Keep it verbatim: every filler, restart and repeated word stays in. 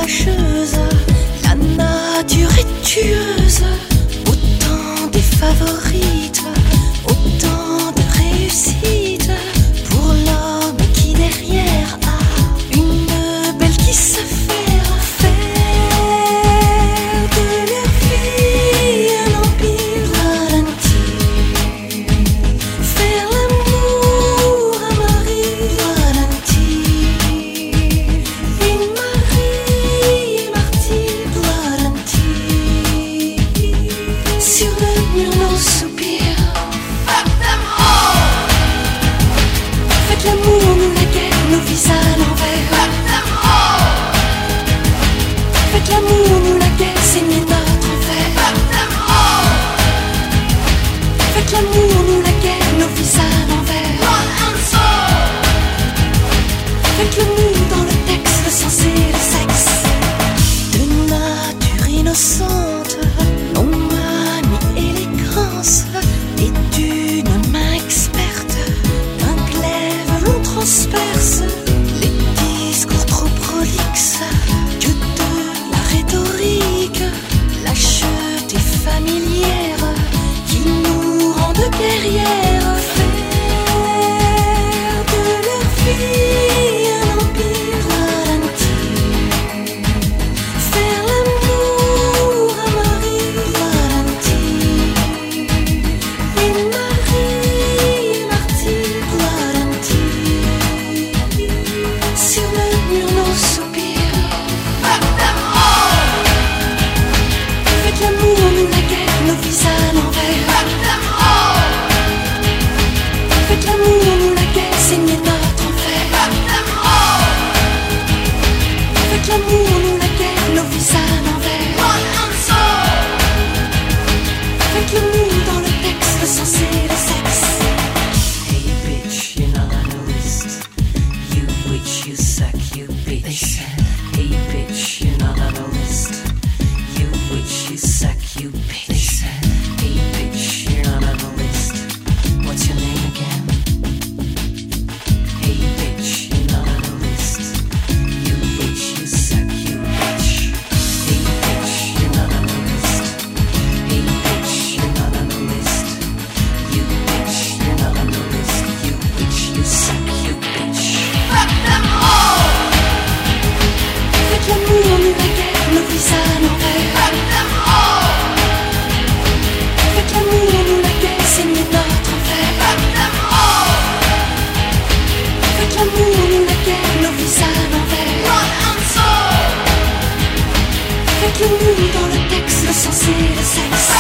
faucheuse, la nature est tueuse. Autant des favorites, autant de réussites pour l'homme qui derrière a une belle qui se fait faire de leur vie un empire ralenti, faire l'amour à Marie ralenti, une Marie martyre ralenti, sur le mur nos soupirs. Fuck them all. Faites l'amour, nous la guerre, nos vies à l'envers. Fuck them all. Faites l'amour, nous la guerre, saignez notre enfer. Fuck them all. Faites l'amour, nous la guerre, nos vies à l'envers. Run and soul. Faites l'amour dans le texte, le sens et le sexe. De nature innocente, non manie élégance, et d'une main experte, d'un glaive l'on transperce les discours trop prolixes. Dieu de la rhétorique, lâcheté familière qui nous rend de guerrières. Faire de leur vie un empire ralenti, faire l'amour à Marie ralenti, une Marie martyre ralenti, sur le mur nos soupirs. Fuck them all. Faites l'amour, nous la guerre, nos vies à l'envers. Fuck them all. Faites l'amour, nous la guerre, saignez notre enfer. Fuck them all. Faites l'amour, nous la guerre, nos vies à l'envers. Run and soul. Faites l'amour dans le texte, le sens et le sexe. Hey bitch, you're not on the list. You witch, you suck, you bitch. Hey bitch, you're not on the list. You witch, you suck, you bitch. Hey bitch, you're not on the list. What's your name again? Hey bitch, you're not on the list. You witch, you suck, you bitch. Hey bitch, you're not on the list. Hey bitch, you're not on the list. You bitch, you're not on the list. You witch, you suck, you bitch. Fuck them all. Faites l'amour, nous la guerre, nos vies à l'envers. Fuck them all. Faites l'amour, nous la guerre, saignez notre enfer. Fuck them all. Faites l'amour, nous la guerre, nos vies à l'envers. Run and soul. Faites l'amour dans le texte, le sens et le sexe.